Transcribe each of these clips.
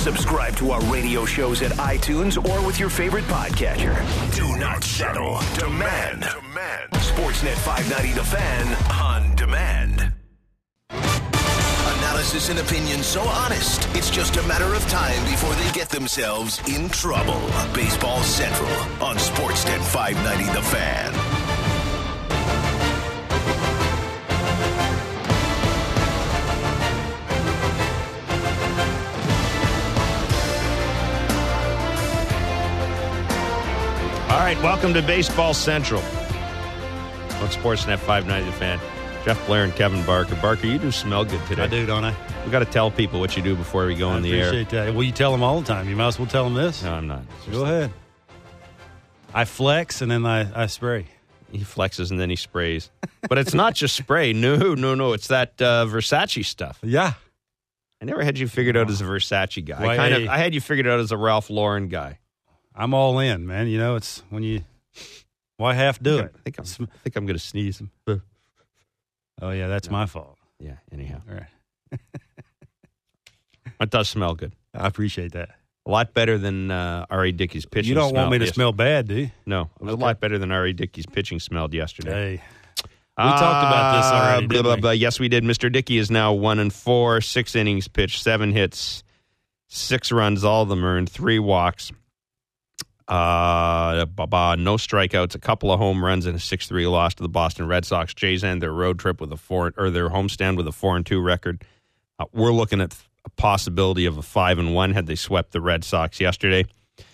Subscribe to our radio shows at iTunes or with your favorite podcatcher. Do not settle. Demand. Sportsnet 590 The Fan on demand. Analysis and opinion so honest, it's just a matter of time before they get themselves in trouble. Baseball Central on Sportsnet 590 The Fan. All right, welcome to Baseball Central on Sportsnet 590 The Fan. Jeff Blair and Kevin Barker. Barker, you do smell good today. I do, don't I? We got to tell people what you do before we go on the air. I appreciate that. Well, you tell them all the time. You might as well tell them this. No, I'm not. Go ahead. I flex and then I spray. He flexes and then he sprays. But it's not just spray. No. It's that Versace stuff. Yeah. I never had you figured out as a Versace guy. Well, I had you figured out as a Ralph Lauren guy. I'm all in, man. You know, it's when you why half do it? I think I'm going to sneeze. Oh, yeah, that's my fault. Yeah, anyhow. All right. It does smell good. I appreciate that. A lot better than R.A. Dickey's pitching. You don't want me to smell bad, do you? No, it was a lot better than R.A. Dickey's pitching smelled yesterday. Hey, we talked about this already, didn't we? Yes, we did. Mr. Dickey is now 1-4, 6 innings pitched, 7 hits, 6 runs, all of them earned, 3 walks. No strikeouts, a couple of home runs, and a 6-3 loss to the Boston Red Sox. Jays end their road trip with their homestand with a 4-2 record. We're looking at a possibility of a 5-1 had they swept the Red Sox yesterday.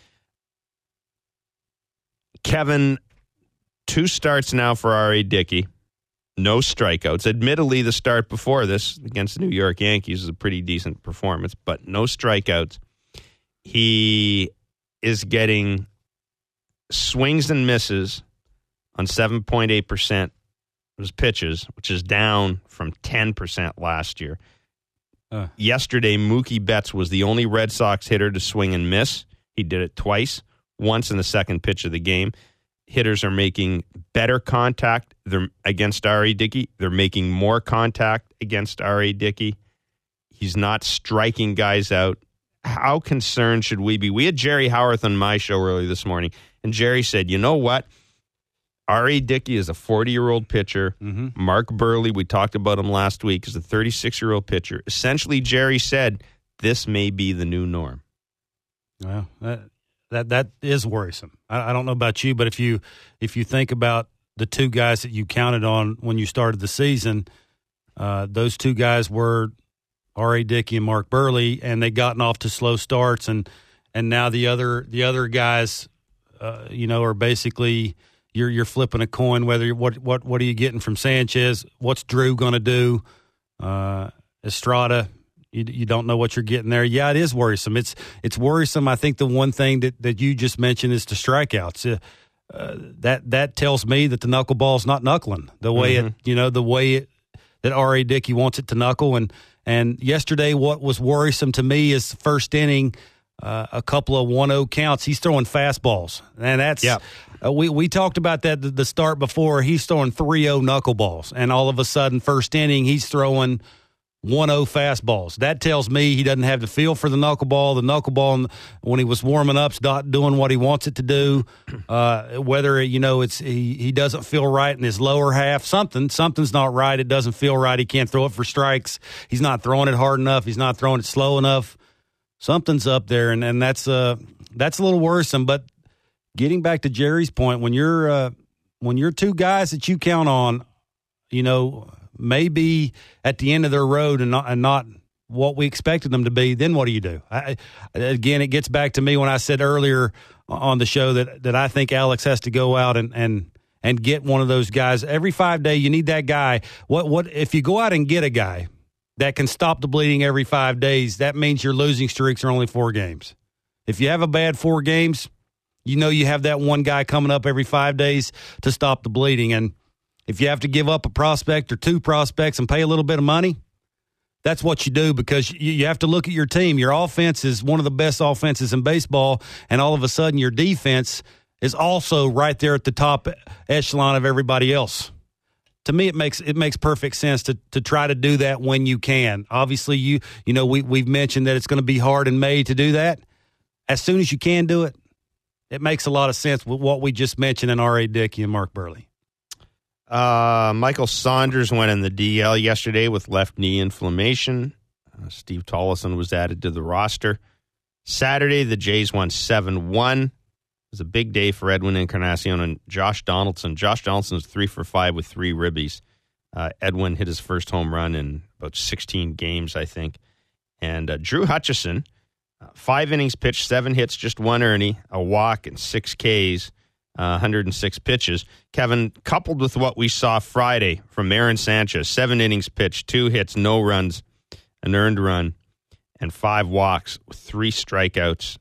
Kevin, 2 starts now for R.A. Dickey. No strikeouts. Admittedly, the start before this against the New York Yankees is a pretty decent performance, but no strikeouts. He is getting swings and misses on 7.8% of his pitches, which is down from 10% last year. Yesterday, Mookie Betts was the only Red Sox hitter to swing and miss. He did it twice, once in the second pitch of the game. Hitters are making better contact against R.A. Dickey. They're making more contact against R.A. Dickey. He's not striking guys out. How concerned should we be? We had Jerry Howarth on my show earlier this morning, and Jerry said, you know what? R.A. Dickey is a 40-year-old pitcher. Mm-hmm. Mark Burley, we talked about him last week, is a 36-year-old pitcher. Essentially, Jerry said, this may be the new norm. Well, that is worrisome. I don't know about you, but if you think about the 2 guys that you counted on when you started the season, those 2 guys were R.A. Dickey and Mark Burley, and they gotten off to slow starts, and now the other guys, are basically you're flipping a coin. Whether what are you getting from Sanchez? What's Drew going to do? Estrada, you don't know what you're getting there. Yeah, it is worrisome. It's worrisome. I think the one thing that you just mentioned is the strikeouts. That tells me that the knuckleball's not knuckling the way that R.A. Dickey wants it to knuckle. And yesterday, what was worrisome to me is the first inning, a couple of 1-0 counts. He's throwing fastballs, and that's we talked about that the start before. He's throwing 3-0 knuckleballs, and all of a sudden, first inning, he's throwing 1-0 fastballs. That tells me he doesn't have the feel for the knuckleball. The knuckleball, when he was warming up, is not doing what he wants it to do. Whether he doesn't feel right in his lower half, something's not right. It doesn't feel right. He can't throw it for strikes. He's not throwing it hard enough. He's not throwing it slow enough. Something's up there, and that's a little worrisome. But getting back to Jerry's point, when you're 2 guys that you count on, maybe at the end of their road and not what we expected them to be, then what do you do? Again, it gets back to me when I said earlier on the show that I think Alex has to go out and get one of those guys. Every 5 day, you need that guy. What if you go out and get a guy that can stop the bleeding every 5 days, that means your losing streaks are only 4 games. If you have a bad 4 games, you have that one guy coming up every 5 days to stop the bleeding. And if you have to give up a prospect or 2 prospects and pay a little bit of money, that's what you do, because you have to look at your team. Your offense is one of the best offenses in baseball, and all of a sudden your defense is also right there at the top echelon of everybody else. to me, it makes perfect sense to try to do that when you can. Obviously, we've mentioned that it's going to be hard in May to do that. As soon as you can do it, it makes a lot of sense with what we just mentioned in R.A. Dickey and Mark Burley. Michael Saunders went in the DL yesterday with left knee inflammation. Steve Tollefson was added to the roster. Saturday, the Jays won 7-1. It was a big day for Edwin Encarnacion and Josh Donaldson. Josh Donaldson was 3 for 5 with 3 ribbies. Edwin hit his first home run in about 16 games, I think. And Drew Hutchison, 5 innings pitched, 7 hits, just 1 earney, a walk, and 6 Ks, 106 pitches. Kevin, coupled with what we saw Friday from Aaron Sanchez, 7 innings pitched, 2 hits, no runs, an earned run, and 5 walks with 3 strikeouts.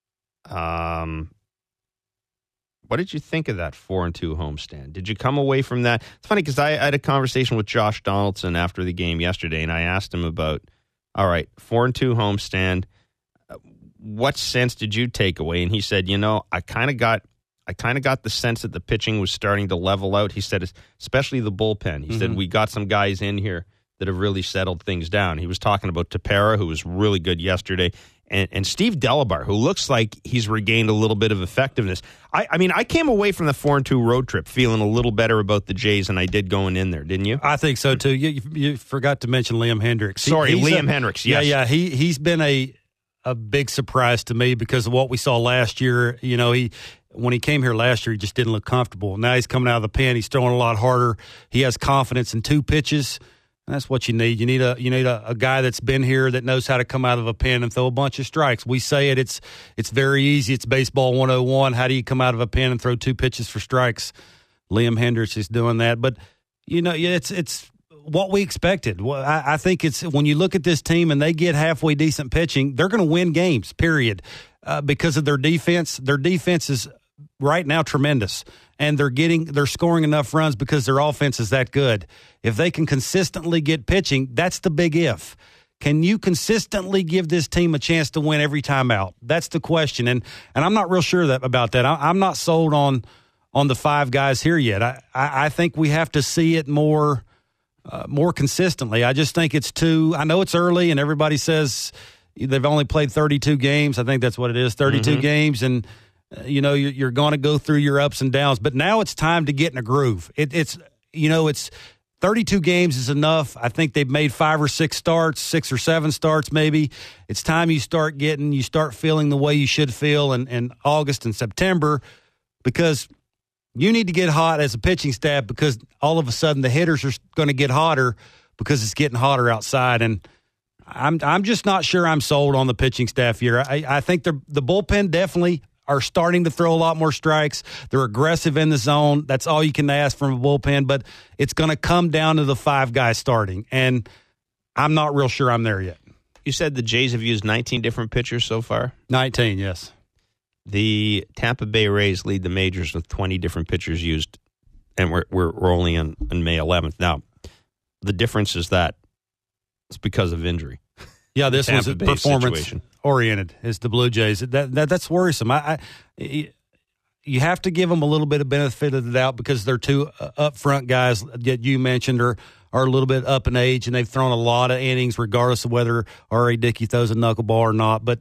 What did you think of that 4-2 homestand? Did you come away from that? It's funny because I had a conversation with Josh Donaldson after the game yesterday, and I asked him about, all right, 4-2 homestand. What sense did you take away? And he said, I kind of got the sense that the pitching was starting to level out. He said, especially the bullpen. He said, we got some guys in here that have really settled things down. He was talking about Tepera, who was really good yesterday, and Steve Delabar, who looks like he's regained a little bit of effectiveness. I came away from the 4-2 road trip feeling a little better about the Jays than I did going in there, didn't you? I think so, too. You forgot to mention Liam Hendricks. Liam Hendricks, yes. Yeah, he's been a big surprise to me because of what we saw last year. When he came here last year, he just didn't look comfortable. Now he's coming out of the pen. He's throwing a lot harder. He has confidence in 2 pitches. And that's what you need. You need a guy that's been here that knows how to come out of a pen and throw a bunch of strikes. We say it's very easy. It's baseball 101. How do you come out of a pen and throw 2 pitches for strikes? Liam Hendricks is doing that. But it's what we expected. I think it's when you look at this team and they get halfway decent pitching, they're going to win games. Period. Because of their defense. Their defense is right now tremendous. And they're scoring enough runs because their offense is that good. If they can consistently get pitching, that's the big if. Can you consistently give this team a chance to win every time out? That's the question. And I'm not real sure about that. I'm not sold on the 5 guys here yet. I think we have to see it more consistently. I just think it's I know it's early and everybody says they've only played 32 games. I think that's what it is, 32 games. And you're going to go through your ups and downs, but now it's time to get in a groove. It's 32 games is enough. I think they've made 5 or 6 starts, 6 or 7 starts maybe. It's time you start feeling the way you should feel in August and September, because you need to get hot as a pitching staff, because all of a sudden the hitters are going to get hotter because it's getting hotter outside. And I'm just not sure I'm sold on the pitching staff here. I think the bullpen definitely are starting to throw a lot more strikes. They're aggressive in the zone. That's all you can ask from a bullpen, but it's going to come down to the 5 guys starting, and I'm not real sure I'm there yet. You said the Jays have used 19 different pitchers so far? 19, yes. The Tampa Bay Rays lead the majors with 20 different pitchers used, and we're only on May 11th. Now, the difference is that it's because of injury. Yeah, this was a performance-oriented. Is the Blue Jays. That's worrisome. You have to give them a little bit of benefit of the doubt because they're 2 up-front guys that you mentioned are a little bit up in age, and they've thrown a lot of innings regardless of whether R.A. Dickey throws a knuckleball or not. But,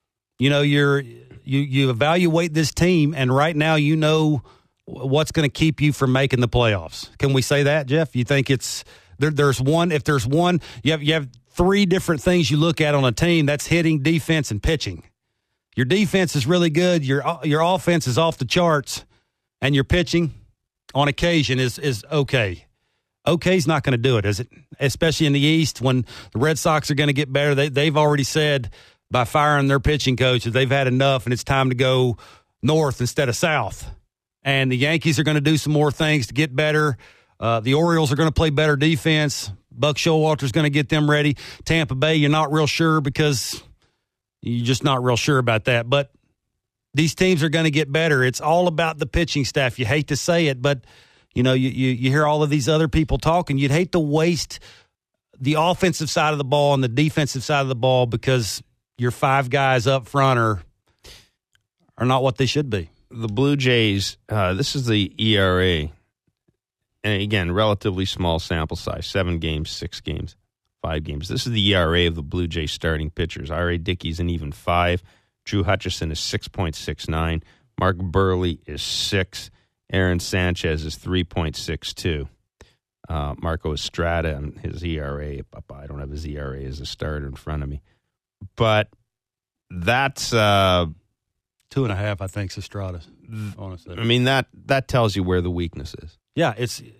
you evaluate this team, and right now you know what's going to keep you from making the playoffs. Can we say that, Jeff? You think it's there's one – if there's one – you have 3 different things you look at on a team. That's hitting, defense, and pitching. Your defense is really good. Your offense is off the charts, and your pitching, on occasion, is okay. Okay's not going to do it, is it? Especially in the East, when the Red Sox are going to get better. They've already said by firing their pitching coach that they've had enough, and it's time to go north instead of south. And the Yankees are going to do some more things to get better. The Orioles are going to play better defense. Buck Showalter's going to get them ready. Tampa Bay, you're not real sure because you're just not real sure about that. But these teams are going to get better. It's all about the pitching staff. You hate to say it, but you hear all of these other people talking. You'd hate to waste the offensive side of the ball and the defensive side of the ball because your 5 guys up front are not what they should be. The Blue Jays, this is the ERA. and again, relatively small sample size, 7 games, 6 games, 5 games. This is the ERA of the Blue Jays starting pitchers. R.A. Dickey's an even 5. Drew Hutchison is 6.69. Mark Buehrle is 6. Aaron Sanchez is 3.62. Marco Estrada and his ERA, I don't have his ERA as a starter in front of me. But that's 2.5, I think, is Estrada, honestly. I mean, that tells you where the weakness is. Yeah,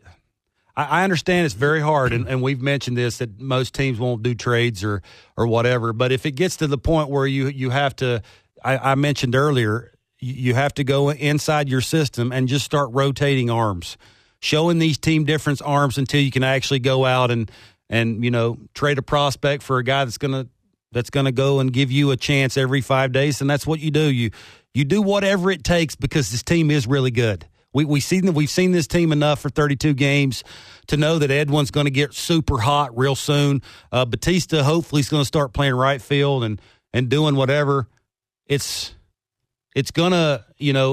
I understand it's very hard, and we've mentioned this, that most teams won't do trades or whatever. But if it gets to the point where you have to, I mentioned earlier, you have to go inside your system and just start rotating arms, showing these team difference arms until you can actually go out and trade a prospect for a guy that's gonna go and give you a chance every 5 days, and that's what you do. You do whatever it takes because this team is really good. We've seen this team enough for 32 games to know that Edwin's going to get super hot real soon. Batista hopefully is going to start playing right field and doing whatever. It's gonna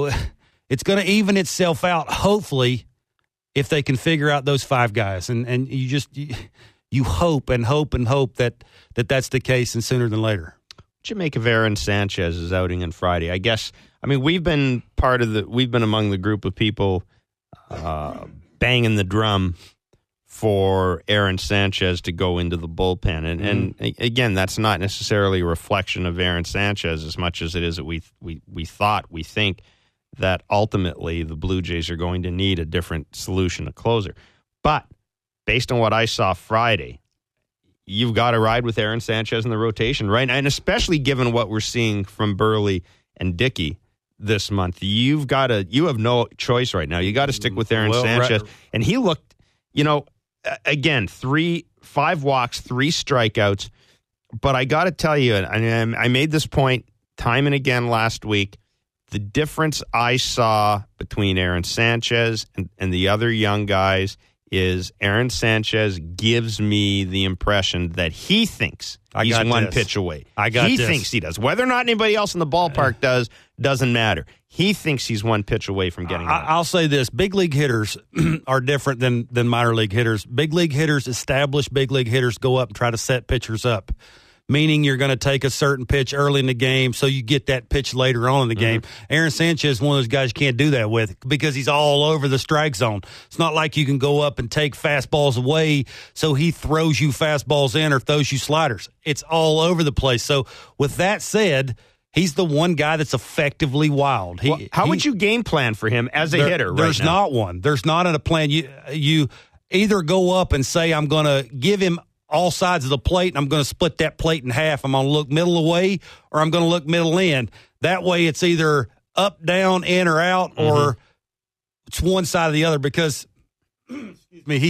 even itself out, hopefully, if they can figure out those 5 guys. And you hope and hope and hope that that's the case, and sooner than later. What you make of Aaron Sanchez's outing on Friday? I guess, I mean, we've been among the group of people banging the drum for Aaron Sanchez to go into the bullpen. And again, that's not necessarily a reflection of Aaron Sanchez as much as it is that we think that ultimately the Blue Jays are going to need a different solution, a closer. But based on what I saw Friday, you've got to ride with Aaron Sanchez in the rotation, right? And especially given what we're seeing from Buehrle and Dickey this month, you have no choice right now. You got to stick with Aaron Sanchez. Right. And he looked, again, 5 walks, 3 strikeouts. But I got to tell you, and I made this point time and again last week, the difference I saw between Aaron Sanchez and the other young guys is Aaron Sanchez gives me the impression that he thinks he's one pitch away. He thinks he does. Whether or not anybody else in the ballpark does, doesn't matter. He thinks he's one pitch away from getting out. I'll say this. Big league hitters are different than minor league hitters. Big league hitters, established big league hitters, go up and try to set pitchers up, meaning you're going to take a certain pitch early in the game so you get that pitch later on in the game. Aaron Sanchez is one of those guys you can't do that with because he's all over the strike zone. It's not like you can go up and take fastballs away so he throws you fastballs in or throws you sliders. It's all over the place. So with that said, he's the one guy that's effectively wild. How would you game plan for him as a hitter right now? There's not one. There's not a plan. You either go up and say, I'm going to give him all sides of the plate, and I'm going to split that plate in half. I'm going to look middle away, or I'm going to look middle in. That way it's either up, down, in, or out, or it's one side or the other because, excuse me,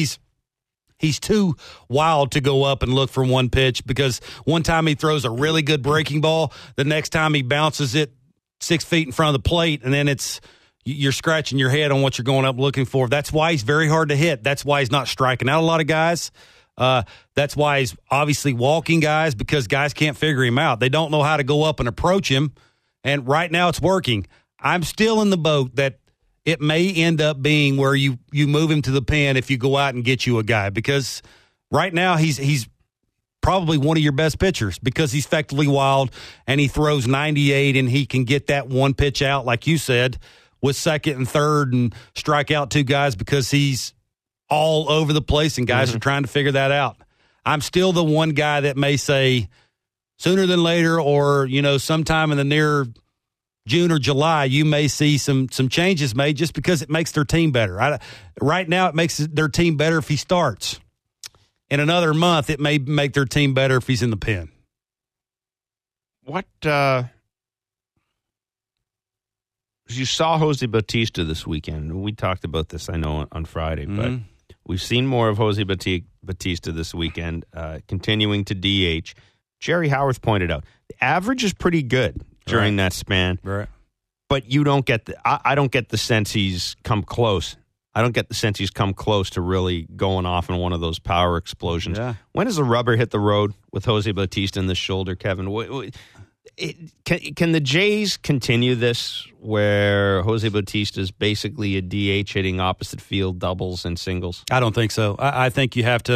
he's too wild to go up and look for one pitch because one time he throws a really good breaking ball, the next time he bounces it 6 feet in front of the plate, and then you're scratching your head on what you're going up looking for. That's why he's very hard to hit. That's why he's not striking out a lot of guys. That's why he's obviously walking guys because guys can't figure him out. They don't know how to go up and approach him, and right now it's working. I'm still in the boat that it may end up being where you move him to the pen if you go out and get you a guy because right now he's probably one of your best pitchers because he's effectively wild and he throws 98 and he can get that one pitch out, like you said, with second and third and strike out 2 guys because he's all over the place, and guys are trying to figure that out. I'm still the one guy that may say sooner than later or, sometime in the near June or July, you may see some changes made just because it makes their team better. Right now, it makes their team better if he starts. In another month, it may make their team better if he's in the pen. You saw Jose Bautista this weekend. We talked about this, I know, on Friday, but we've seen more of Jose Bautista this weekend, continuing to DH. Jerry Howarth pointed out the average is pretty good during that span, but you don't get I don't get the sense he's come close. I don't get the sense he's come close to really going off in one of those power explosions. Yeah. When does the rubber hit the road with Jose Bautista in the shoulder, Kevin? Can the Jays continue this where Jose Bautista is basically a DH hitting opposite field doubles and singles? I don't think so. I think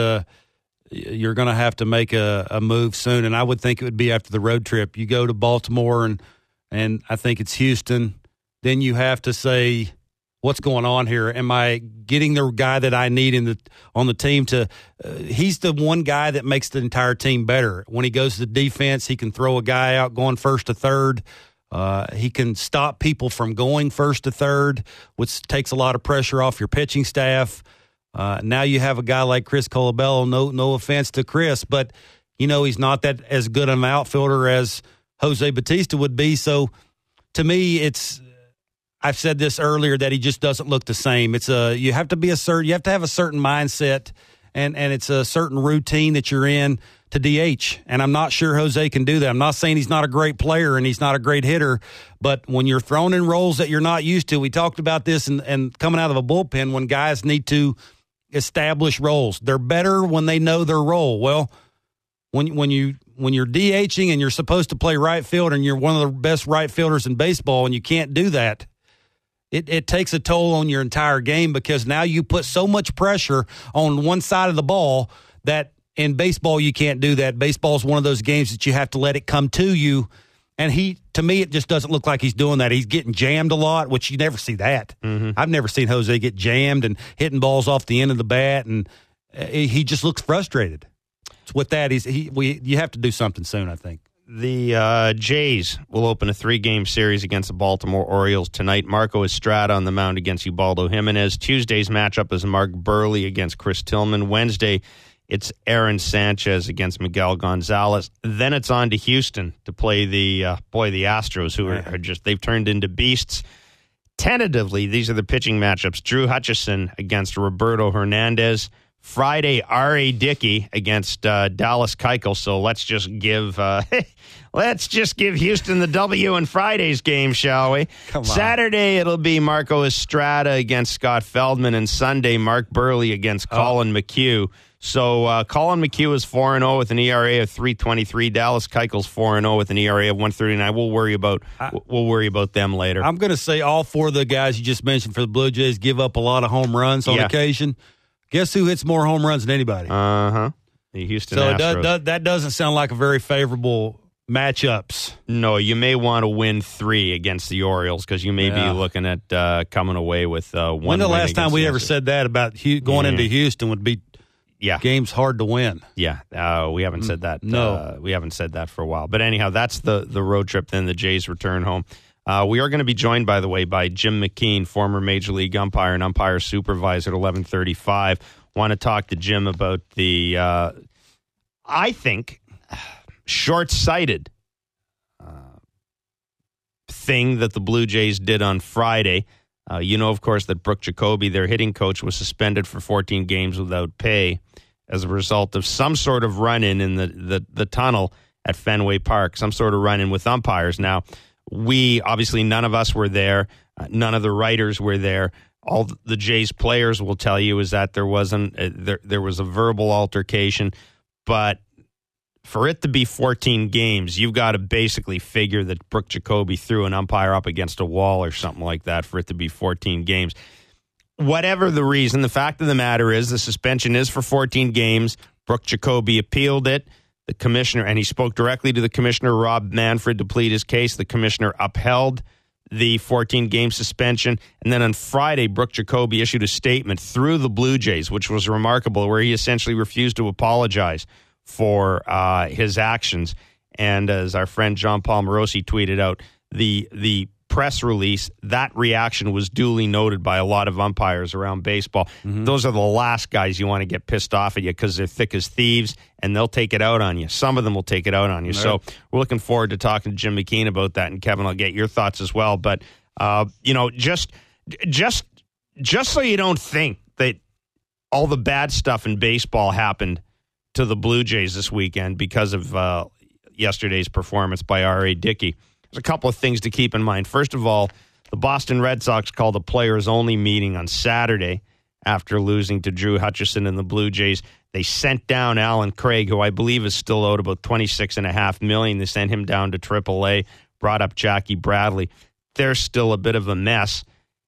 you're going to have to make a move soon, and I would think it would be after the road trip. You go to Baltimore, and I think it's Houston. Then you have to say, what's going on here? Am I getting the guy that I need on the team to he's the one guy that makes the entire team better. When he goes to defense, he can throw a guy out going first to third. He can stop people from going first to third, which takes a lot of pressure off your pitching staff. Now you have a guy like Chris Colabello. No offense to Chris, but he's not that as good an outfielder as Jose Bautista would be. So to me, I've said this earlier that he just doesn't look the same. You have to have a certain mindset, and it's a certain routine that you're in to DH. And I'm not sure Jose can do that. I'm not saying he's not a great player and he's not a great hitter, but when you're thrown in roles that you're not used to, we talked about this and coming out of a bullpen when guys need to establish roles. They're better when they know their role. Well, when you're DHing and you're supposed to play right field and you're one of the best right fielders in baseball and you can't do that, it takes a toll on your entire game because now you put so much pressure on one side of the ball that in baseball you can't do that. Baseball is one of those games that you have to let it come to you. And to me, it just doesn't look like he's doing that. He's getting jammed a lot, which you never see that. Mm-hmm. I've never seen Jose get jammed and hitting balls off the end of the bat, and he just looks frustrated. With that, you have to do something soon, I think. The Jays will open a 3-game series against the Baltimore Orioles tonight. Marco Estrada on the mound against Ubaldo Jimenez. Tuesday's matchup is Mark Burley against Chris Tillman. Wednesday, it's Aaron Sanchez against Miguel Gonzalez. Then it's on to Houston to play the Astros, who are they've turned into beasts. Tentatively, these are the pitching matchups. Drew Hutchison against Roberto Hernandez. Friday, R.A. Dickey against Dallas Keuchel. So let's just give Houston the W in Friday's game, shall we? Saturday, it'll be Marco Estrada against Scott Feldman, and Sunday, Mark Burley against Colin McHugh. So Colin McHugh is 4-0 with an ERA of 3.23. Dallas Keuchel's 4-0 with an ERA of 1.39. We'll worry about them later. I'm going to say all four of the guys you just mentioned for the Blue Jays give up a lot of home runs on occasion. Guess who hits more home runs than anybody? The Houston Astros. So that doesn't sound like a very favorable matchups. No, you may want to win 3 against the Orioles because you may be looking at coming away with one. When the last time we ever said that about going into Houston would be games hard to win? Yeah, we haven't said that. No. We haven't said that for a while. But anyhow, that's the road trip. Then the Jays return home. We are going to be joined, by the way, by Jim McKean, former Major League umpire and umpire supervisor at 11:35. Want to talk to Jim about the, I think, short-sighted thing that the Blue Jays did on Friday. Of course, that Brooke Jacoby, their hitting coach, was suspended for 14 games without pay as a result of some sort of run-in in the tunnel at Fenway Park, some sort of run-in with umpires. Now, none of us were there. None of the writers were there. All the Jays players will tell you is that there was a verbal altercation, but for it to be 14 games, you've got to basically figure that Brooke Jacoby threw an umpire up against a wall or something like that for it to be 14 games. Whatever the reason, the fact of the matter is the suspension is for 14 games. Brooke Jacoby appealed it. The commissioner, and he spoke directly to the commissioner, Rob Manfred, to plead his case. The commissioner upheld the 14-game suspension. And then on Friday, Brooke Jacoby issued a statement through the Blue Jays, which was remarkable, where he essentially refused to apologize for his actions. And as our friend John Palmarosi tweeted out, the press release, that reaction was duly noted by a lot of umpires around baseball. Mm-hmm. Those are the last guys you want to get pissed off at you because they're thick as thieves and they'll take it out on you. Some of them will take it out on you. Right. So we're looking forward to talking to Jim McKean about that, and Kevin, I'll get your thoughts as well. But just so you don't think that all the bad stuff in baseball happened to the Blue Jays this weekend because of yesterday's performance by R.A. Dickey. There's a couple of things to keep in mind. First of all, the Boston Red Sox called a players-only meeting on Saturday after losing to Drew Hutchison and the Blue Jays. They sent down Alan Craig, who I believe is still owed about $26.5 million. They sent him down to AAA, brought up Jackie Bradley. They're still a bit of a mess.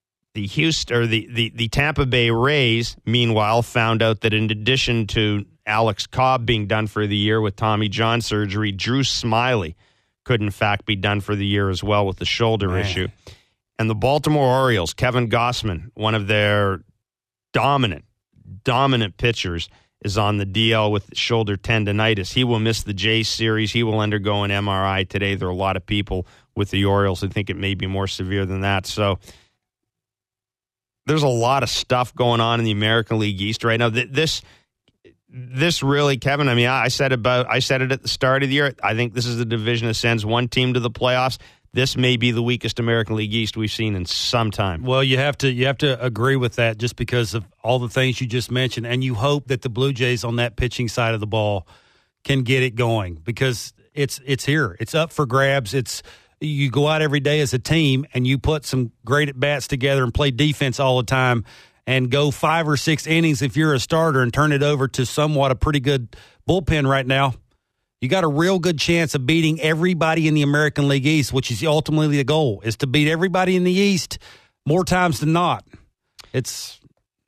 The Tampa Bay Rays, meanwhile, found out that in addition to Alex Cobb being done for the year with Tommy John surgery, Drew Smiley could in fact be done for the year as well with the shoulder issue. And the Baltimore Orioles, Kevin Gausman, one of their dominant pitchers, is on the DL with shoulder tendonitis. He will miss the Jays series. He will undergo an MRI today. There are a lot of people with the Orioles who think it may be more severe than that. So there's a lot of stuff going on in the American League East right now. This really, Kevin, I mean, I said it at the start of the year. I think this is the division that sends one team to the playoffs. This may be the weakest American League East we've seen in some time. Well, you have to agree with that just because of all the things you just mentioned, and you hope that the Blue Jays on that pitching side of the ball can get it going because it's here. It's up for grabs. You go out every day as a team and you put some great at-bats together and play defense all the time and go 5 or 6 innings if you're a starter and turn it over to somewhat a pretty good bullpen right now. You got a real good chance of beating everybody in the American League East, which is ultimately the goal, is to beat everybody in the East more times than not. It's,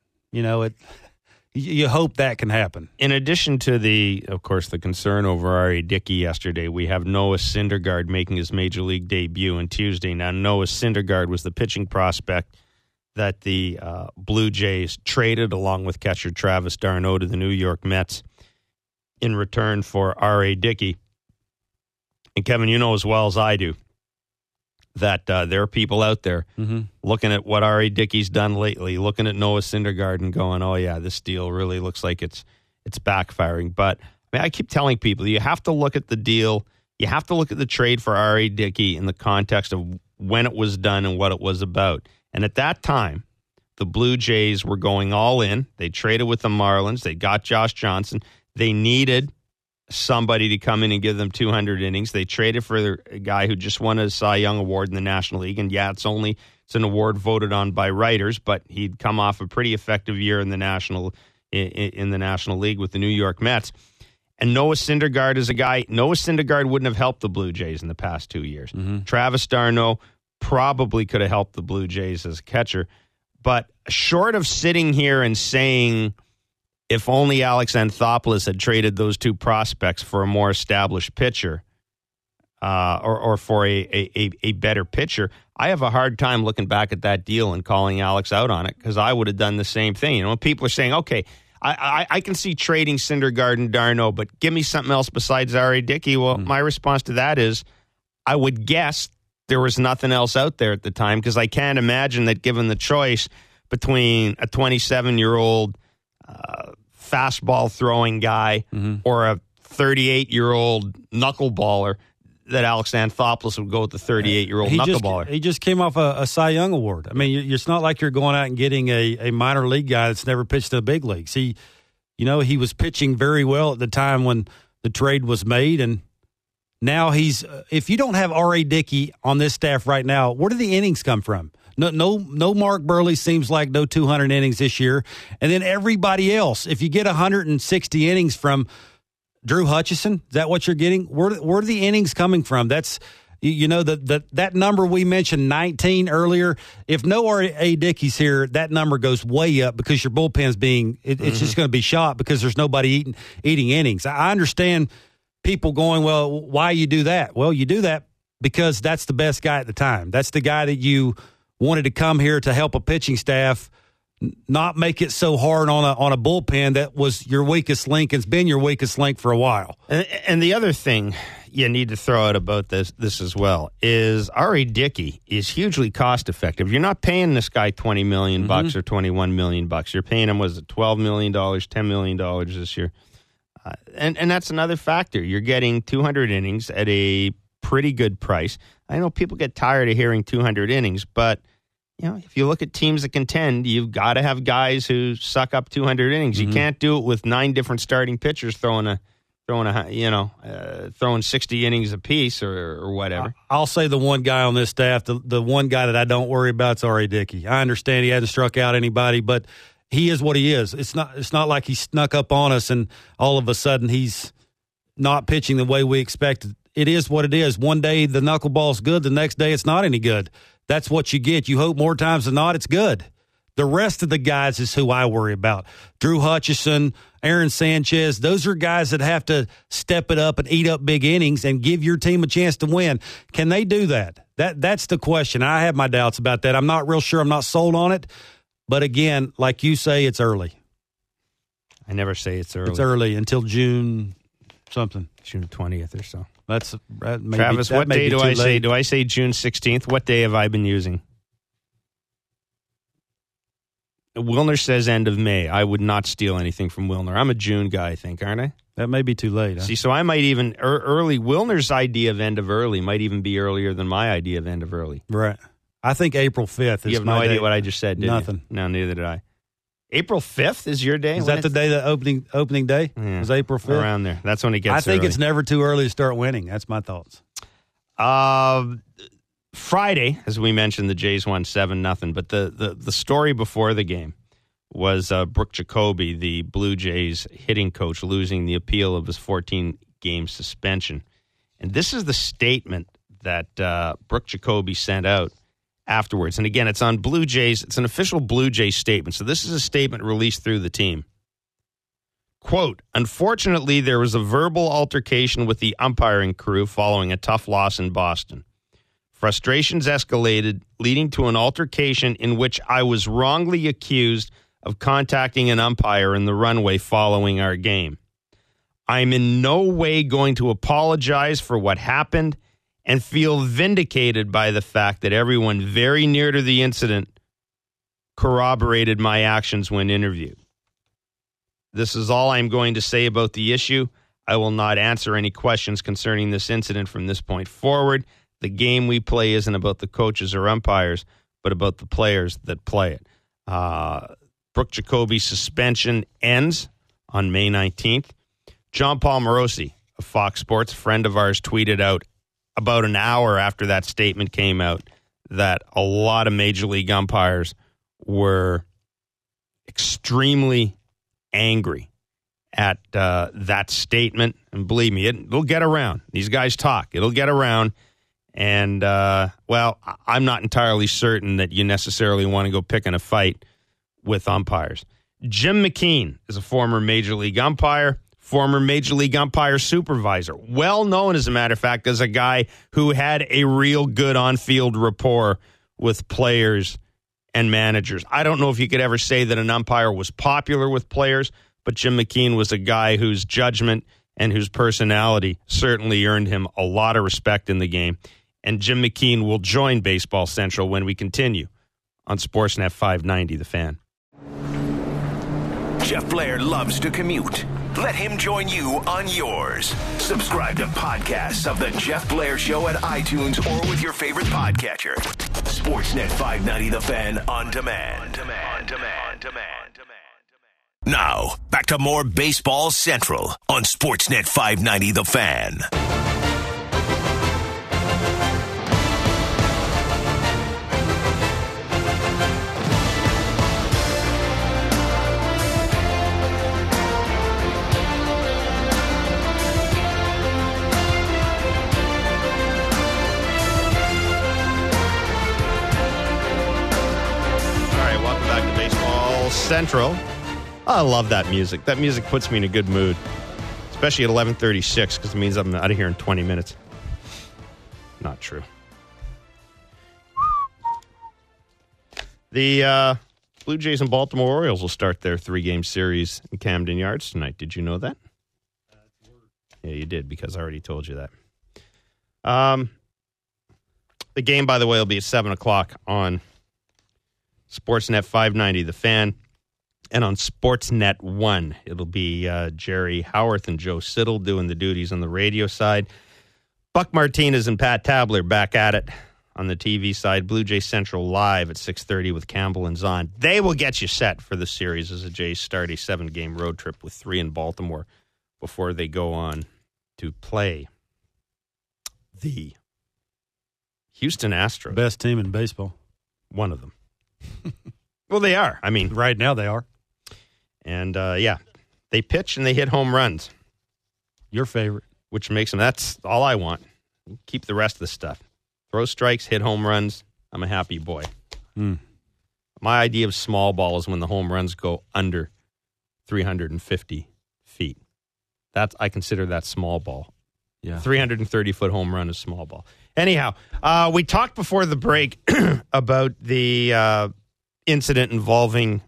you hope that can happen. In addition to of course, the concern over R.A. Dickey yesterday, we have Noah Syndergaard making his Major League debut on Tuesday. Now, Noah Syndergaard was the pitching prospect that the Blue Jays traded along with catcher Travis d'Arnaud to the New York Mets in return for R.A. Dickey. And Kevin, you know as well as I do that there are people out there looking at what R.A. Dickey's done lately, looking at Noah Syndergaard and going, oh, yeah, this deal really looks like it's backfiring. But I keep telling people, you have to look at the deal. You have to look at the trade for R.A. Dickey in the context of when it was done and what it was about. And at that time, the Blue Jays were going all in. They traded with the Marlins. They got Josh Johnson. They needed somebody to come in and give them 200 innings. They traded for a guy who just won a Cy Young Award in the National League. And yeah, it's an award voted on by writers, but he'd come off a pretty effective year in the National League with the New York Mets. And Noah Syndergaard is a guy. Noah Syndergaard wouldn't have helped the Blue Jays in the past 2 years. Travis d'Arnaud probably could have helped the Blue Jays as a catcher. But short of sitting here and saying, if only Alex Anthopoulos had traded those two prospects for a more established pitcher or for a better pitcher, I have a hard time looking back at that deal and calling Alex out on it because I would have done the same thing. People are saying, okay, I can see trading Syndergaard and d'Arnaud, but give me something else besides R.A. Dickey. Well, my response to that is I would guess there was nothing else out there at the time because I can't imagine that given the choice between a 27-year-old fastball throwing guy or a 38-year-old knuckleballer that Alex Anthopoulos would go with the 38-year-old knuckleballer. He just came off a Cy Young Award. I mean, it's not like you're going out and getting a minor league guy that's never pitched in the big leagues. He was pitching very well at the time when the trade was made, and now if you don't have R.A. Dickey on this staff right now, where do the innings come from? No Mark Burley seems like no 200 innings this year. And then everybody else, if you get 160 innings from Drew Hutchison, is that what you're getting? Where are the innings coming from? That's, that number we mentioned, 19 earlier. If no R.A. Dickey's here, that number goes way up because your bullpen's it's just going to be shot because there's nobody eating innings. I understand people going, well, why you do that? Well, you do that because that's the best guy at the time. That's the guy that you wanted to come here to help a pitching staff, not make it so hard on a bullpen that was your weakest link. It's been your weakest link for a while. And the other thing you need to throw out about this as well is R.A. Dickey is hugely cost effective. You're not paying this guy $20 million bucks or $21 million bucks. You're paying him, was it $12 million, $10 million this year? And that's another factor. You're getting 200 innings at a pretty good price. I know people get tired of hearing 200 innings, but if you look at teams that contend, you've got to have guys who suck up 200 innings. You can't do it with 9 different starting pitchers throwing 60 innings apiece or whatever. I'll say the one guy on this staff, the one guy that I don't worry about is R.A. Dickey. I understand he hasn't struck out anybody, but he is what he is. It's not like he snuck up on us and all of a sudden he's not pitching the way we expected. It is what it is. One day the knuckleball's good, the next day it's not any good. That's what you get. You hope more times than not it's good. The rest of the guys is who I worry about. Drew Hutchison, Aaron Sanchez, those are guys that have to step it up and eat up big innings and give your team a chance to win. Can they do that? That's the question. I have my doubts about that. I'm not real sure. I'm not sold on it. But again, like you say, it's early. I never say it's early. It's early until June something. June 20th or so. Travis, what day do I say? Do I say June 16th? What day have I been using? Wilner says end of May. I would not steal anything from Wilner. I'm a June guy, I think, aren't I? That may be too late. Huh? See, so I might even early. Wilner's idea of end of early might even be earlier than my idea of end of early. Right. I think April 5th is You have no idea what I just said, did Nothing. you? No, neither did I. April 5th is your day? Is that the day, the opening day? Yeah, is April 5th? Around there. That's when it gets I think early. it's never too early to start winning. That's my thoughts. Friday, as we mentioned, the Jays won 7-0. But the story before the game was Brooke Jacoby, the Blue Jays hitting coach, losing the appeal of his 14-game suspension. And this is the statement that Brooke Jacoby sent out afterwards. And again, it's on Blue Jays. It's an official Blue Jays statement. So this is a statement released through the team. Quote, unfortunately, there was a verbal altercation with the umpiring crew following a tough loss in Boston. Frustrations escalated, leading to an altercation in which I was wrongly accused of contacting an umpire in the runway following our game. I'm in no way going to apologize for what happened and feel vindicated by the fact that everyone very near to the incident corroborated my actions when interviewed. This is all I'm going to say about the issue. I will not answer any questions concerning this incident from this point forward. The game we play isn't about the coaches or umpires, but about the players that play it. Brooke Jacoby's suspension ends on May 19th. John Paul Morosi of Fox Sports, a friend of ours, tweeted out about an hour after that statement came out that a lot of Major League umpires were extremely angry at that statement. And believe me, it'll get around. These guys talk. It'll get around. And, well, I'm not entirely certain that you necessarily want to go picking a fight with umpires. Jim McKean is a former Major League umpire, former Major League umpire supervisor, well known, as a matter of fact, as a guy who had a real good on-field rapport with players and managers. I don't know if you could ever say that an umpire was popular with players, but Jim McKean was a guy whose judgment and whose personality certainly earned him a lot of respect in the game. And Jim McKean will join Baseball Central when we continue on Sportsnet 590, The Fan. Jeff Blair loves to commute. Let him join you on yours. Subscribe to podcasts of The Jeff Blair Show at iTunes or with your favorite podcatcher. Sportsnet 590 The Fan on demand. Now, back to more Baseball Central on Sportsnet 590 The Fan. Central. I love that music. That music puts me in a good mood, especially at 11:36, because it means I'm out of here in 20 minutes. Not true. The Blue Jays and Baltimore Orioles will start their 3-game series in Camden Yards tonight. Did you know that? Yeah, you did, because I already told you that. The game, by the way, will be at 7 o'clock on Sportsnet 590, The Fan, and on Sportsnet 1. It'll be Jerry Howarth and Joe Siddle doing the duties on the radio side. Buck Martinez and Pat Tabler back at it on the TV side. Blue Jays Central live at 6:30 with Campbell and Zahn. They will get you set for the series as the Jays start a 7-game road trip with 3 in Baltimore before they go on to play the Houston Astros. Best team in baseball. One of them. Well, they are. I mean, right now they are. And, they pitch and they hit home runs. Your favorite. Which makes them, that's all I want. Keep the rest of the stuff. Throw strikes, hit home runs. I'm a happy boy. My idea of small ball is when the home runs go under 350 feet. I consider that small ball. Yeah. 330-foot home run is small ball. Anyhow, we talked before the break about the incident involving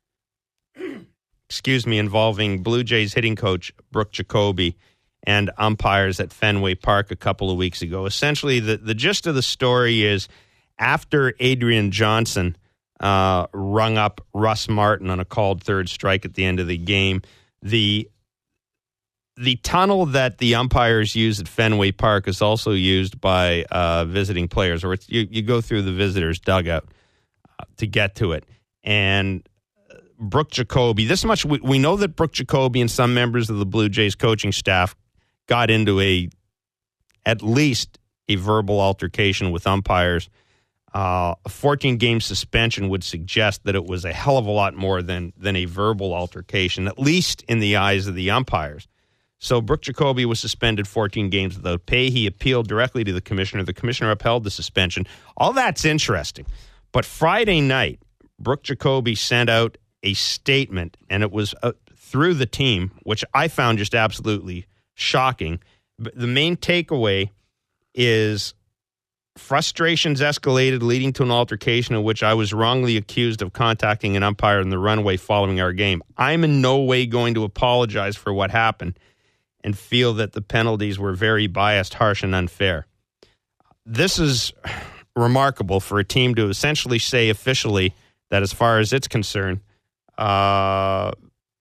Blue Jays hitting coach Brooke Jacoby and umpires at Fenway Park a couple of weeks ago. Essentially, the gist of the story is after Adrian Johnson rung up Russ Martin on a called third strike at the end of the game, the tunnel that the umpires use at Fenway Park is also used by visiting players, or you go through the visitors' dugout to get to it. And Brooke Jacoby, this much we know that Brooke Jacoby and some members of the Blue Jays coaching staff got into at least a verbal altercation with umpires. A 14-game suspension would suggest that it was a hell of a lot more than a verbal altercation, at least in the eyes of the umpires. So Brooke Jacoby was suspended 14 games without pay. He appealed directly to the commissioner. The commissioner upheld the suspension. All that's interesting. But Friday night, Brooke Jacoby sent out a statement, and it was through the team, which I found just absolutely shocking. But the main takeaway is frustrations escalated, leading to an altercation in which I was wrongly accused of contacting an umpire in the runway following our game. I'm in no way going to apologize for what happened and feel that the penalties were very biased, harsh, and unfair. This is remarkable for a team to essentially say officially that as far as it's concerned, the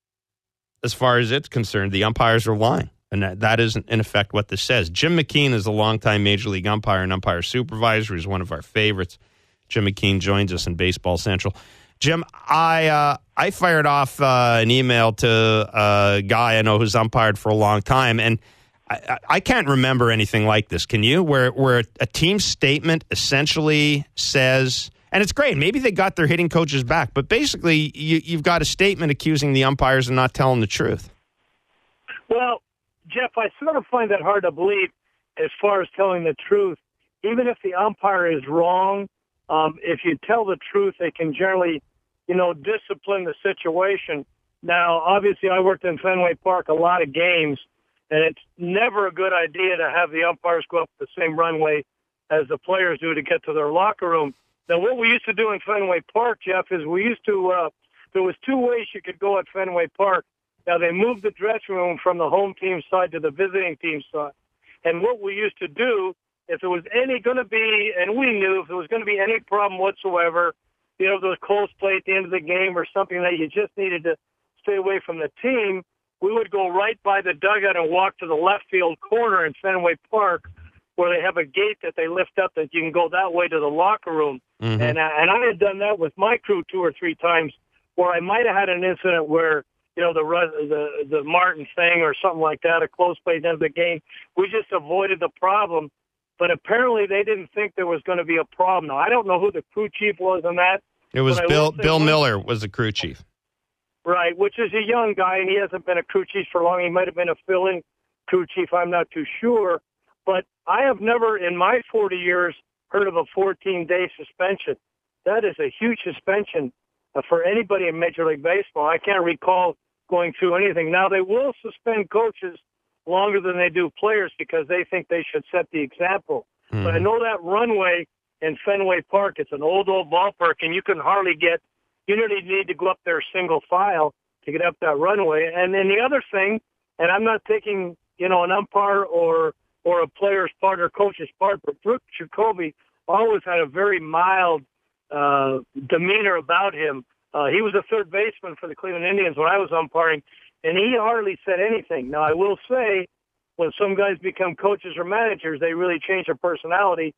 umpires are lying. And that is, in effect, what this says. Jim McKean is a longtime Major League umpire and umpire supervisor. He's one of our favorites. Jim McKean joins us in Baseball Central. Jim, I fired off an email to a guy I know who's umpired for a long time, and I can't remember anything like this. Can you? Where a team statement essentially says, and it's great, maybe they got their hitting coaches back, but basically you've got a statement accusing the umpires of not telling the truth. Well, Jeff, I sort of find that hard to believe as far as telling the truth. Even if the umpire is wrong, if you tell the truth, they can generally, discipline the situation. Now, obviously, I worked in Fenway Park a lot of games, and it's never a good idea to have the umpires go up the same runway as the players do to get to their locker room. Now, what we used to do in Fenway Park, Jeff, is we used to there was two ways you could go at Fenway Park. Now, they moved the dressing room from the home team side to the visiting team side. And what we used to do, if there was going to be any problem whatsoever, there was close play at the end of the game or something that you just needed to stay away from the team, we would go right by the dugout and walk to the left field corner in Fenway Park where they have a gate that they lift up that you can go that way to the locker room. Mm-hmm. And I had done that with my crew 2 or 3 times where I might have had an incident where the Martin thing or something like that, a close play at the end of the game. We just avoided the problem. But apparently they didn't think there was going to be a problem. Now, I don't know who the crew chief was on that. It was Bill Miller was the crew chief. Right, which is a young guy, and he hasn't been a crew chief for long. He might have been a fill-in crew chief. I'm not too sure. But I have never, in my 40 years, heard of a 14-day suspension. That is a huge suspension for anybody in Major League Baseball. I can't recall going through anything. Now, they will suspend coaches longer than they do players because they think they should set the example. Mm-hmm. But I know that runway in Fenway Park, it's an old ballpark, and you can hardly you really need to go up there single file to get up that runway. And then the other thing, and I'm not taking, an umpire or a player's part or coach's part, but Brooke Jacoby always had a very mild demeanor about him. He was a third baseman for the Cleveland Indians when I was umpiring, and he hardly said anything. Now, I will say, when some guys become coaches or managers, they really change their personality.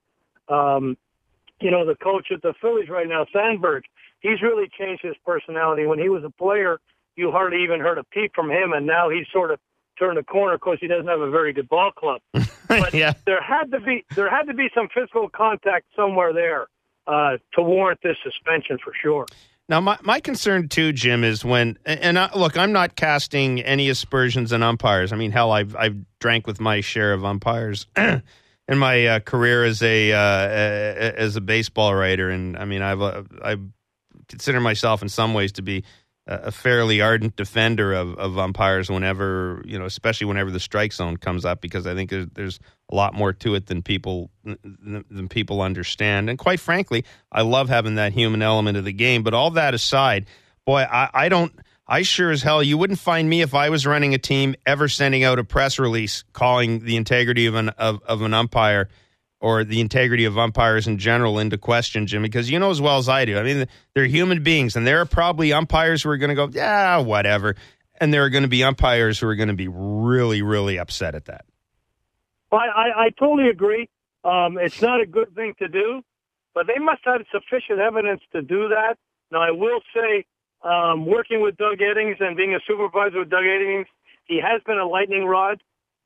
The coach at the Phillies right now, Sandberg, he's really changed his personality. When he was a player, you hardly even heard a peep from him, and now he's sort of turned the corner. Of course, he doesn't have a very good ball club. But yeah. there had to be some physical contact somewhere there to warrant this suspension for sure. Now, my concern, too, Jim, is when – and look, I'm not casting any aspersions on umpires. I mean, hell, I've drank with my share of umpires in my career as a baseball writer. And, I mean, I consider myself in some ways to be a fairly ardent defender of umpires whenever, especially whenever the strike zone comes up, because I think there's a lot more to it than people understand. And quite frankly, I love having that human element of the game. But all that aside, boy, I sure as hell, you wouldn't find me if I was running a team ever sending out a press release calling the integrity of an umpire or the integrity of umpires in general into question, Jim, because you know as well as I do. I mean, they're human beings, and there are probably umpires who are going to go, yeah, whatever. And there are going to be umpires who are going to be really, really upset at that. Well, I totally agree. It's not a good thing to do, but they must have sufficient evidence to do that. Now, I will say, working with Doug Eddings and being a supervisor with Doug Eddings, he has been a lightning rod.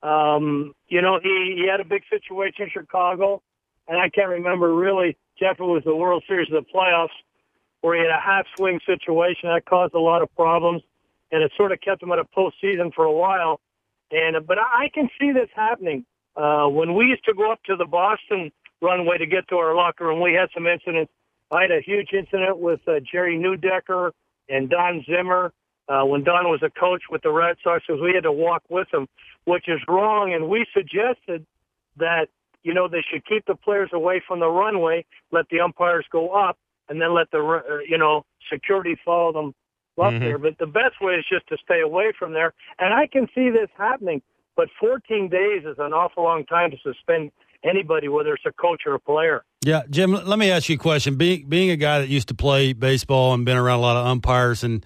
He had a big situation in Chicago, and I can't remember really, Jeff, it was the World Series of the playoffs, where he had a half-swing situation. That caused a lot of problems, and it sort of kept him out of postseason for a while. But I can see this happening. When we used to go up to the Boston runway to get to our locker room, we had some incidents. I had a huge incident with Jerry Neudecker and Don Zimmer when Don was a coach with the Red Sox, because we had to walk with him, which is wrong. And we suggested that, they should keep the players away from the runway, let the umpires go up, and then let the, security follow them up there. But the best way is just to stay away from there. And I can see this happening. But 14 days is an awful long time to suspend anybody, whether it's a coach or a player. Yeah, Jim, let me ask you a question. Being a guy that used to play baseball and been around a lot of umpires, and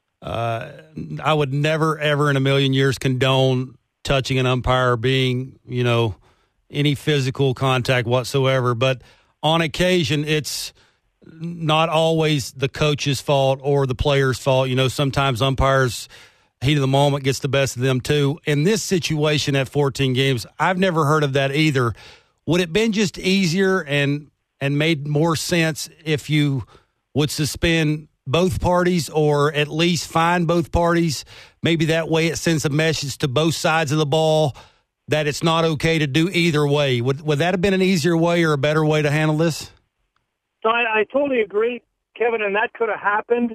I would never, ever in a million years condone touching an umpire, being, any physical contact whatsoever. But on occasion, it's not always the coach's fault or the player's fault. Sometimes umpires – heat of the moment gets the best of them too. In this situation at 14 games, I've never heard of that either. Would it have been just easier and made more sense if you would suspend both parties, or at least fine both parties? Maybe that way it sends a message to both sides of the ball that it's not okay to do either way. Would that have been an easier way or a better way to handle this? So I totally agree, Kevin, and that could have happened.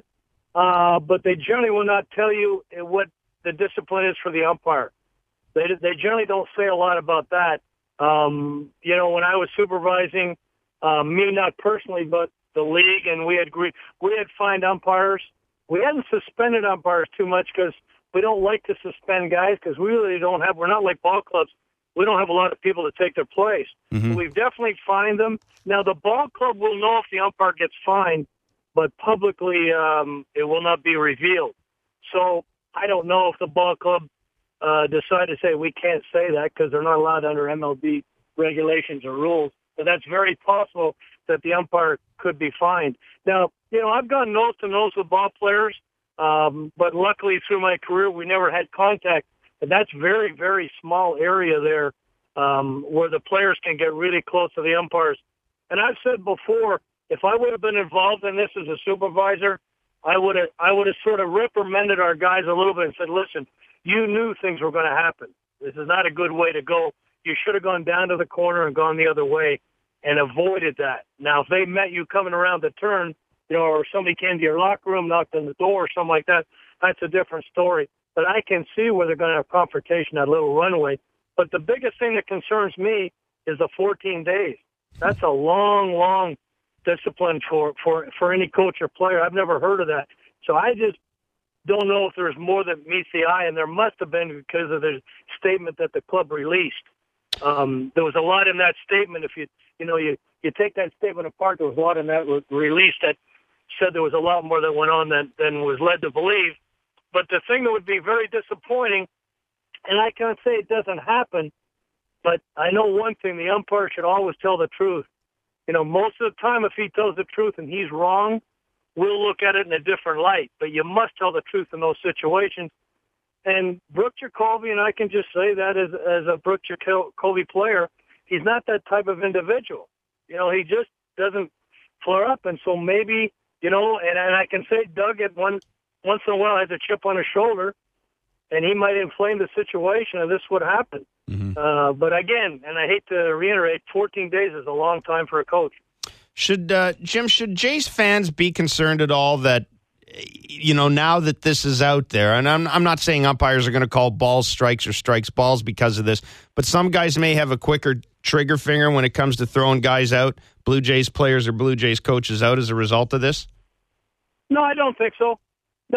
But they generally will not tell you what the discipline is for the umpire. They generally don't say a lot about that. When I was supervising, me not personally, but the league, and we had fined umpires. We hadn't suspended umpires too much because we don't like to suspend guys, because we're not like ball clubs. We don't have a lot of people to take their place. Mm-hmm. We've definitely fined them. Now, the ball club will know if the umpire gets fined, but publicly it will not be revealed. So I don't know if the ball club decided to say we can't say that because they're not allowed under MLB regulations or rules. But that's very possible that the umpire could be fined. Now, I've gone nose to nose with ball players, but luckily through my career we never had contact. And that's very, very small area there where the players can get really close to the umpires. And I've said before, if I would have been involved in this as a supervisor, I would have sort of reprimanded our guys a little bit and said, listen, you knew things were going to happen. This is not a good way to go. You should have gone down to the corner and gone the other way and avoided that. Now, if they met you coming around the turn, or somebody came to your locker room, knocked on the door or something like that, that's a different story. But I can see where they're going to have confrontation at Little Runway. But the biggest thing that concerns me is the 14 days. That's a long, long discipline for any coach or player. I've never heard of that. So I just don't know if there's more that meets the eye, and there must have been because of the statement that the club released. There was a lot in that statement. If you take that statement apart, there was a lot in that release that said there was a lot more that went on than was led to believe. But the thing that would be very disappointing, and I can't say it doesn't happen, but I know one thing, the umpire should always tell the truth. Most of the time, if he tells the truth and he's wrong, we'll look at it in a different light. But you must tell the truth in those situations. And Brooke Jacoby, and I can just say that as a Brooke Jacoby player, he's not that type of individual. He just doesn't flare up. And so maybe and I can say Doug at once in a while has a chip on his shoulder, and he might inflame the situation, and this would happen. Mm-hmm. But again, and I hate to reiterate, 14 days is a long time for a coach. Should Jays fans be concerned at all that, now that this is out there, and I'm not saying umpires are going to call balls strikes or strikes balls because of this, but some guys may have a quicker trigger finger when it comes to throwing guys out, Blue Jays players or Blue Jays coaches out as a result of this? No, I don't think so. No.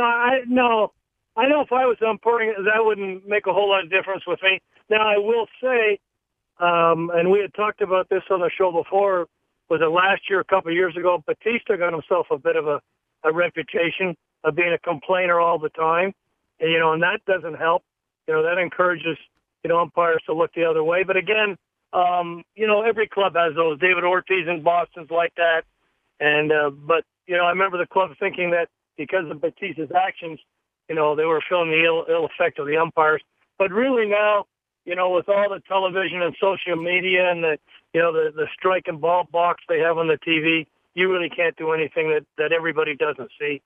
I know if I was umpiring, that wouldn't make a whole lot of difference with me. Now, I will say, and we had talked about this on the show before, was it last year, a couple of years ago, Batista got himself a bit of a reputation of being a complainer all the time. And that doesn't help. That encourages, umpires to look the other way. But again, every club has those. David Ortiz in Boston's like that. And, but I remember the club thinking that because of Batista's actions, they were feeling the ill effect of the umpires. But really now, with all the television and social media and the strike and ball box they have on the TV, you really can't do anything that everybody doesn't see.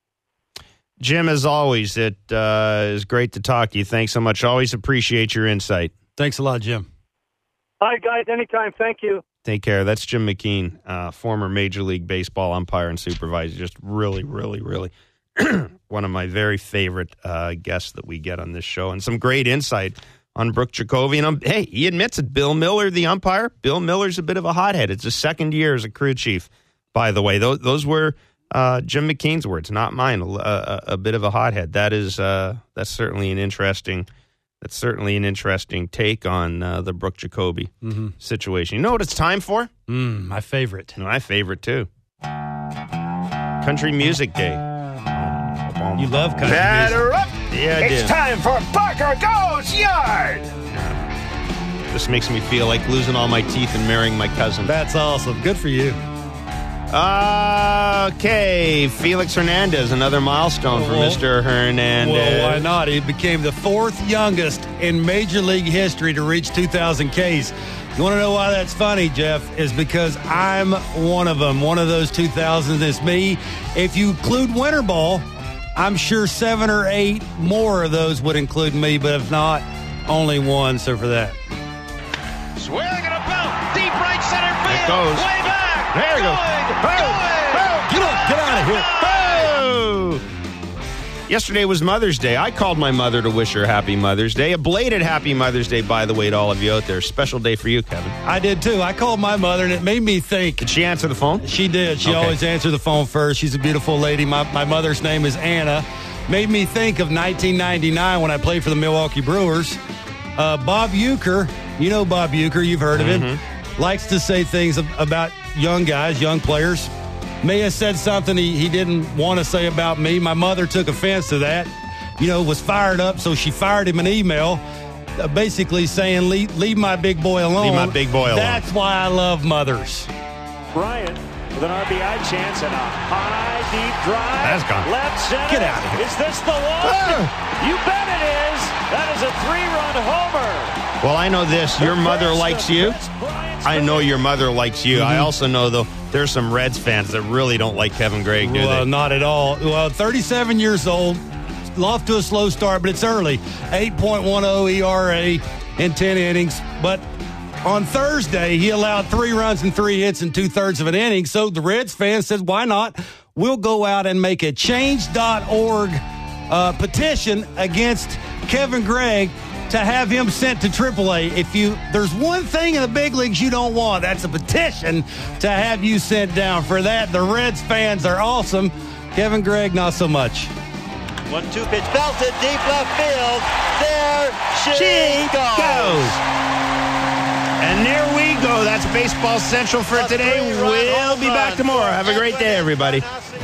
Jim, as always, it is great to talk to you. Thanks so much. Always appreciate your insight. Thanks a lot, Jim. All right, guys, anytime. Thank you. Take care. That's Jim McKean, former Major League Baseball umpire and supervisor. Just really, really, really one of my very favorite guests that we get on this show, and some great insight on Brooke Jacoby. And hey, he admits it. Bill Miller, the umpire. Bill Miller's a bit of a hothead. It's his second year as a crew chief, by the way. Those were Jim McKean's words, not mine. A bit of a hothead. That's certainly an interesting. That's certainly an interesting take on the Brooke Jacoby situation. You know what it's time for? My favorite. My favorite, too. Country Music Day. You love country music. Up. Yeah, I do. It's time for Parker Goes Yard. This makes me feel like losing all my teeth and marrying my cousin. That's awesome. Good for you. Okay, Felix Hernandez, another milestone for Mr. Hernandez. Well, why not? He became the fourth youngest in Major League history to reach 2,000 Ks. You want to know why that's funny, Jeff? Is because I'm one of them. One of those 2,000s is me. If you include winter ball, I'm sure 7 or 8 more of those would include me, but if not, only one. So for that. Swinging a belt, deep right center field. It goes. Way back. There you go. Get out of here. Oh! Yesterday was Mother's Day. I called my mother to wish her Happy Mother's Day. A belated Happy Mother's Day, by the way, to all of you out there. Special day for you, Kevin. I did, too. I called my mother, and it made me think. Did she answer the phone? She did. She always answered the phone first. She's a beautiful lady. My mother's name is Anna. Made me think of 1999 when I played for the Milwaukee Brewers. Bob Uecker, you know Bob Uecker, you've heard of him, likes to say things about young guys, young players. May have said something he didn't want to say about me. My mother took offense to that, was fired up, so she fired him an email basically saying, leave my big boy alone. Leave my big boy alone. That's why I love mothers. Bryant with an RBI chance and a high, deep drive. That's gone. Left center. Get out of here. Is this the one? You bet it is. That is a 3-run homer. Well, I know this. Your mother likes you. I know your mother likes you. I also know, though, there's some Reds fans that really don't like Kevin Gregg, do Well, they? not at all. Well, 37 years old, off to a slow start, but it's early. 8.10 ERA in 10 innings. But on Thursday, he allowed 3 runs and 3 hits in 2/3 of an inning. So the Reds fans said, why not? We'll go out and make a change.org petition against Kevin Gregg to have him sent to AAA. There's one thing in the big leagues you don't want, that's a petition to have you sent down. For that, the Reds fans are awesome. Kevin Gregg, not so much. 1-2 pitch belted deep left field. There she goes. And there we go. That's Baseball Central for today. We'll be back tomorrow. Have a great day, everybody.